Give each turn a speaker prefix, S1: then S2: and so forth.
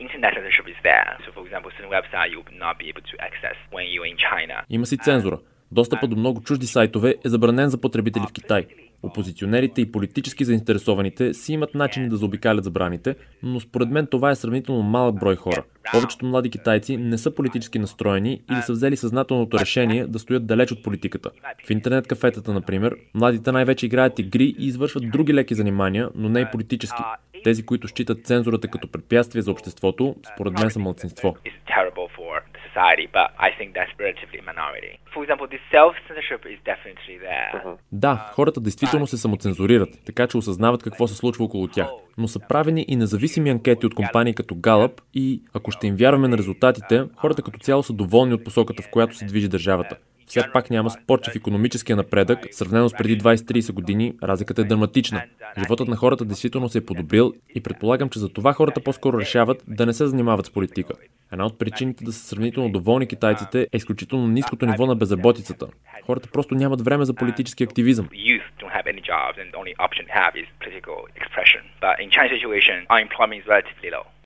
S1: internet censorship is there. So for example, certain website you will not be able to access when you're in China.
S2: Има си цензура. Достъпът до много чужди сайтове е забранен за потребители в Китай. Опозиционерите и политически заинтересованите си имат начини да заобикалят забраните, но според мен това е сравнително малък брой хора. Повечето млади китайци не са политически настроени или са взели съзнателното решение да стоят далеч от политиката. В интернет кафетата, например, младите най-вече играят игри и извършват други леки занимания, но не и политически. Тези, които считат цензурата като препятствие за обществото, според мен са малцинство. Да, хората действително се самоцензурират, така че осъзнават какво се случва около тях. Но са правени и независими анкети от компании като Gallup и, ако ще им вярваме на резултатите, хората като цяло са доволни от посоката, в която се движи държавата. Все пак няма спор, че в икономическия напредък, сравнено с преди 20-30 години, разликата е драматична. Животът на хората действително се е подобрил и предполагам, че за това хората по-скоро решават да не се занимават с политика. Една от причините да са сравнително доволни китайците е изключително ниското ниво на безработицата. Хората просто нямат време за политически активизъм.